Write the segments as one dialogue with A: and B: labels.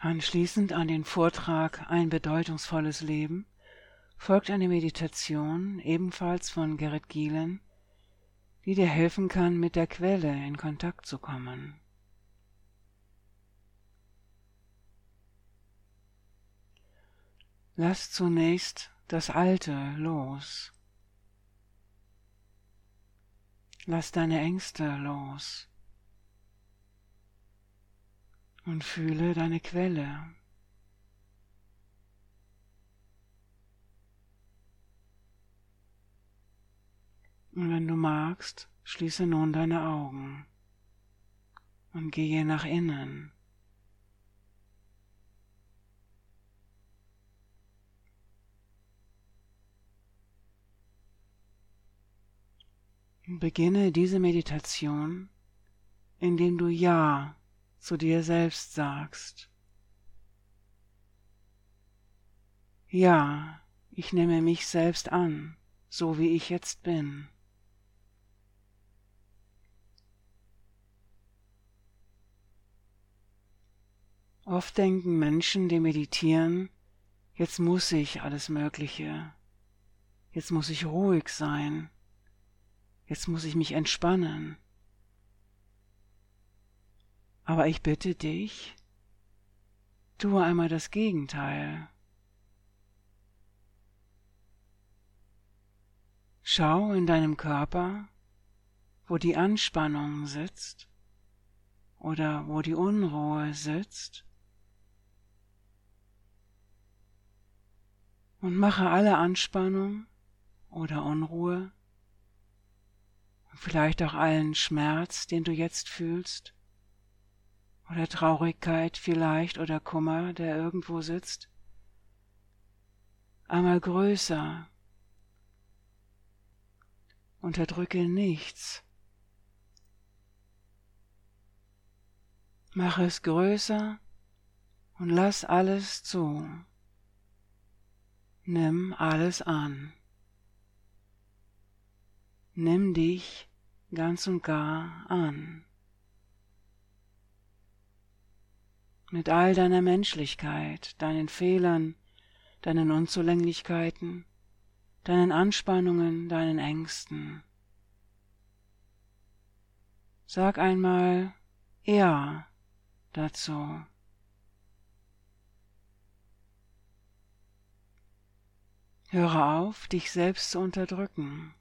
A: Anschließend an den Vortrag Ein bedeutungsvolles Leben folgt eine Meditation, ebenfalls von Gerrit Gielen, die dir helfen kann, mit der Quelle in Kontakt zu kommen. Lass zunächst das Alte los. Lass deine Ängste los und fühle deine Quelle. Und wenn du magst, schließe nun deine Augen und gehe nach innen. Und beginne diese Meditation, indem du Ja zu dir selbst sagst. Ja, ich nehme mich selbst an, so wie ich jetzt bin. Oft denken Menschen, die meditieren, jetzt muss ich alles Mögliche, jetzt muss ich ruhig sein, jetzt muss ich mich entspannen. Aber ich bitte dich, tue einmal das Gegenteil. Schau in deinem Körper, wo die Anspannung sitzt oder wo die Unruhe sitzt, und mache alle Anspannung oder Unruhe, vielleicht auch allen Schmerz, den du jetzt fühlst, oder Traurigkeit vielleicht oder Kummer, der irgendwo sitzt, einmal größer. Unterdrücke nichts. Mache es größer und lass alles zu. Nimm alles an. Nimm dich ganz und gar an. Mit all deiner Menschlichkeit, deinen Fehlern, deinen Unzulänglichkeiten, deinen Anspannungen, deinen Ängsten. Sag einmal Ja dazu. Höre auf, dich selbst zu unterdrücken.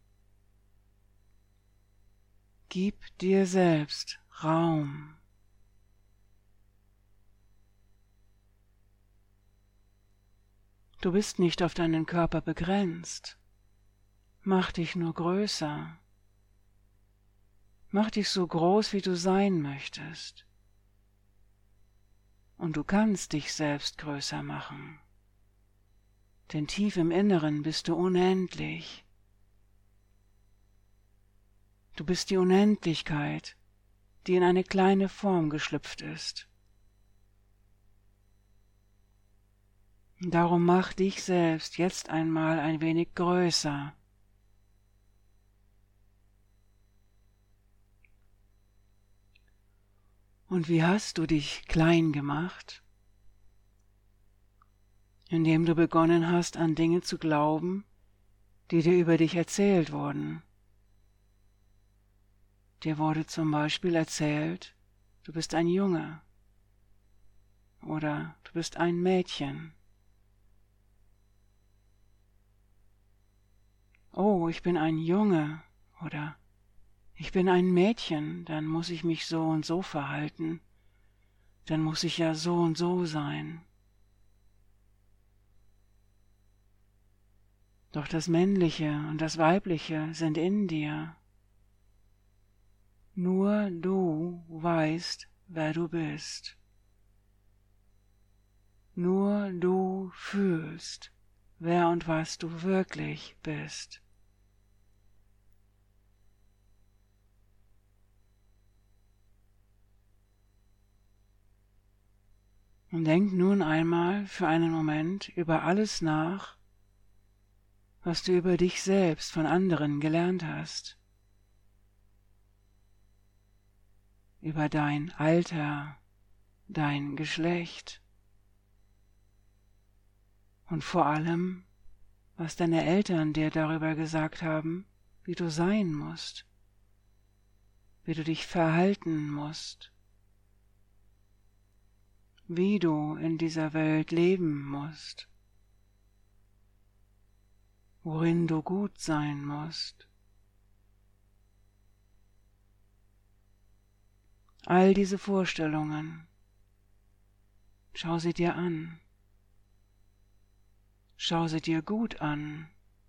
A: Gib dir selbst Raum. Du bist nicht auf deinen Körper begrenzt. Mach dich nur größer. Mach dich so groß, wie du sein möchtest. Und du kannst dich selbst größer machen. Denn tief im Inneren bist du unendlich. Du bist die Unendlichkeit, die in eine kleine Form geschlüpft ist. Und darum mach dich selbst jetzt einmal ein wenig größer. Und wie hast du dich klein gemacht? Indem du begonnen hast, an Dinge zu glauben, die dir über dich erzählt wurden. Dir wurde zum Beispiel erzählt, du bist ein Junge oder du bist ein Mädchen. Oh, ich bin ein Junge oder ich bin ein Mädchen, dann muss ich mich so und so verhalten, dann muss ich ja so und so sein. Doch das Männliche und das Weibliche sind in dir. Nur du weißt, wer du bist. Nur du fühlst, wer und was du wirklich bist. Und denk nun einmal für einen Moment über alles nach, was du über dich selbst von anderen gelernt hast. Über dein Alter, dein Geschlecht, und vor allem, was deine Eltern dir darüber gesagt haben, wie du sein musst, wie du dich verhalten musst, wie du in dieser Welt leben musst, worin du gut sein musst. All diese Vorstellungen, schau sie dir an, schau sie dir gut an.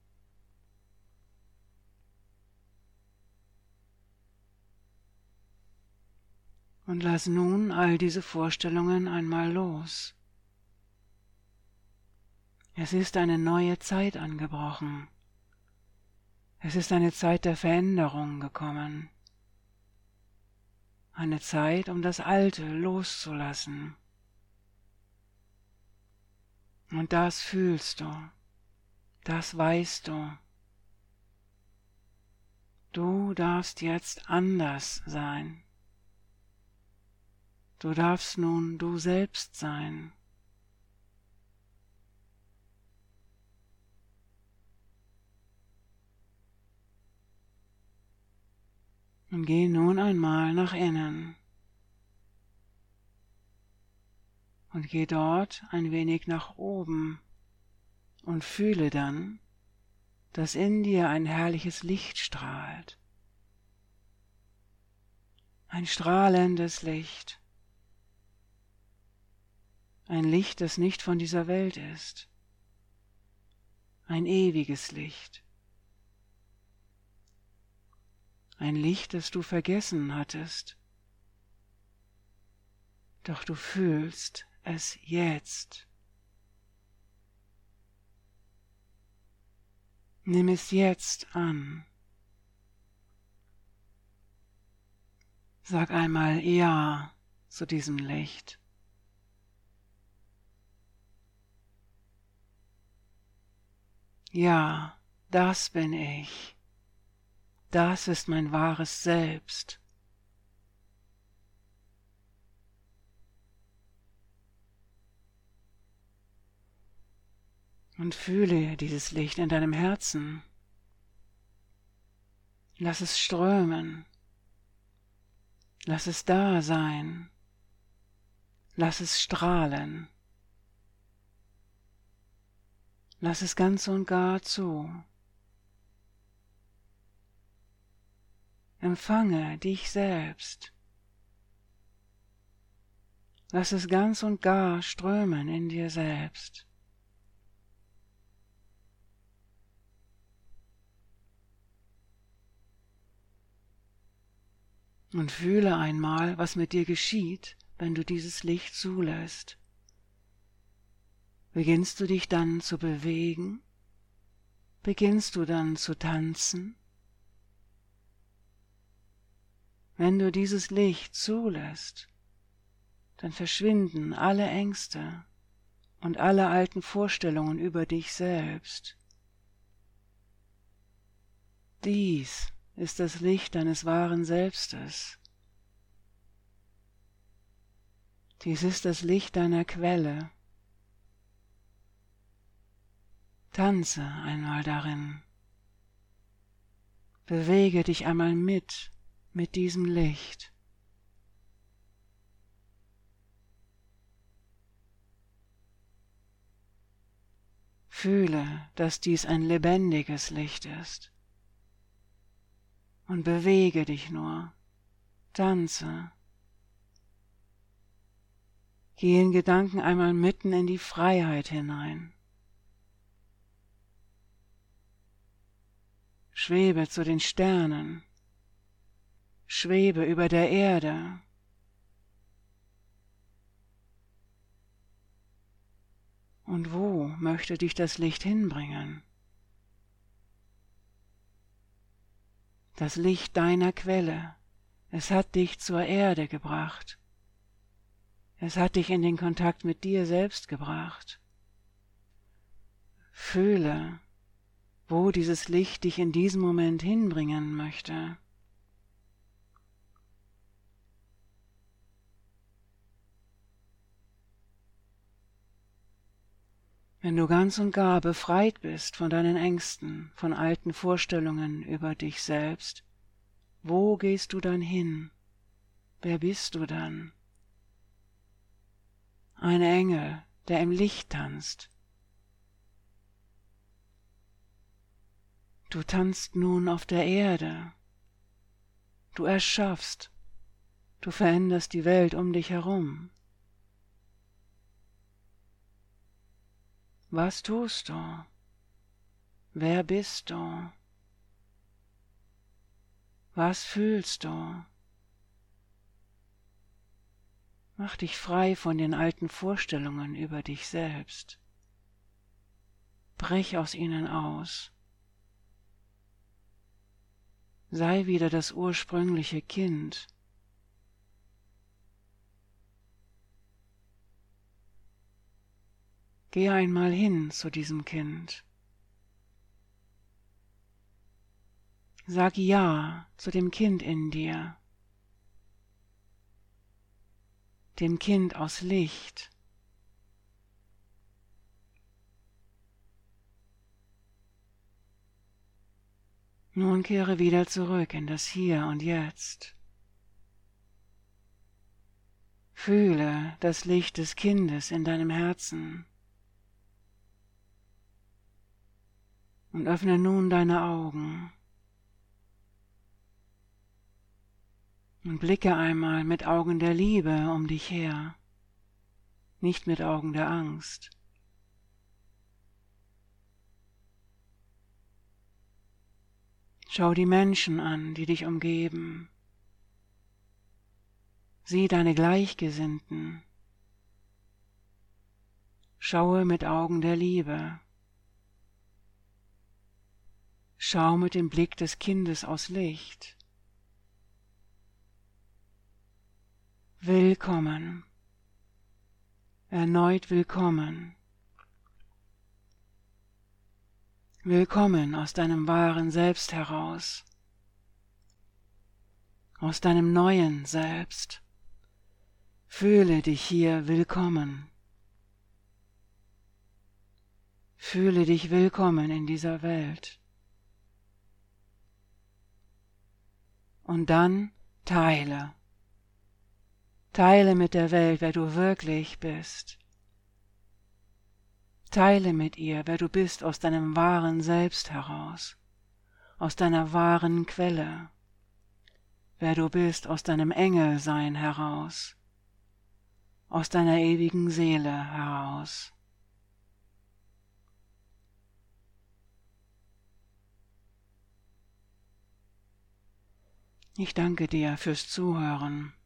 A: Und lass nun all diese Vorstellungen einmal los. Es ist eine neue Zeit angebrochen. Es ist eine Zeit der Veränderung gekommen. Eine Zeit, um das Alte loszulassen. Und das fühlst du, das weißt du. Du darfst jetzt anders sein. Du darfst nun du selbst sein. Und geh nun einmal nach innen. Und geh dort ein wenig nach oben und fühle dann, dass in dir ein herrliches Licht strahlt. Ein strahlendes Licht. Ein Licht, das nicht von dieser Welt ist. Ein ewiges Licht. Ein Licht, das du vergessen hattest. Doch du fühlst es jetzt. Nimm es jetzt an. Sag einmal Ja zu diesem Licht. Ja, das bin ich. Das ist mein wahres Selbst. Und fühle dieses Licht in deinem Herzen. Lass es strömen. Lass es da sein. Lass es strahlen. Lass es ganz und gar zu. Empfange dich selbst. Lass es ganz und gar strömen in dir selbst. Und fühle einmal, was mit dir geschieht, wenn du dieses Licht zulässt. Beginnst du dich dann zu bewegen? Beginnst du dann zu tanzen? Wenn du dieses Licht zulässt, dann verschwinden alle Ängste und alle alten Vorstellungen über dich selbst. Dies ist das Licht deines wahren Selbstes. Dies ist das Licht deiner Quelle. Tanze einmal darin. Bewege dich einmal mit diesem Licht. Fühle, dass dies ein lebendiges Licht ist. Und bewege dich nur. Tanze. Geh in Gedanken einmal mitten in die Freiheit hinein. Schwebe zu den Sternen. Schwebe über der Erde. Und wo möchte dich das Licht hinbringen? Das Licht deiner Quelle. Es hat dich zur Erde gebracht. Es hat dich in den Kontakt mit dir selbst gebracht. Fühle, wo dieses Licht dich in diesem Moment hinbringen möchte. Wenn du ganz und gar befreit bist von deinen Ängsten, von alten Vorstellungen über dich selbst, wo gehst du dann hin? Wer bist du dann? Ein Engel, der im Licht tanzt. Du tanzt nun auf der Erde. Du erschaffst. Du veränderst die Welt um dich herum. Was tust du? Wer bist du? Was fühlst du? Mach dich frei von den alten Vorstellungen über dich selbst. Brich aus ihnen aus. Sei wieder das ursprüngliche Kind. Geh einmal hin zu diesem Kind. Sag Ja zu dem Kind in dir, dem Kind aus Licht. Nun kehre wieder zurück in das Hier und Jetzt. Fühle das Licht des Kindes in deinem Herzen und öffne nun deine Augen und blicke einmal mit Augen der Liebe um dich her, nicht mit Augen der Angst. Schau die Menschen an, die dich umgeben. Sieh deine Gleichgesinnten. Schaue mit Augen der Liebe. Schau mit dem Blick des Kindes aus Licht. Willkommen, erneut willkommen. Willkommen aus deinem wahren Selbst heraus, aus deinem neuen Selbst. Fühle dich hier willkommen. Fühle dich willkommen in dieser Welt. Und dann teile. Teile mit der Welt, wer du wirklich bist. Teile mit ihr, wer du bist aus deinem wahren Selbst heraus, aus deiner wahren Quelle, wer du bist aus deinem Engelsein heraus, aus deiner ewigen Seele heraus. Ich danke dir fürs Zuhören.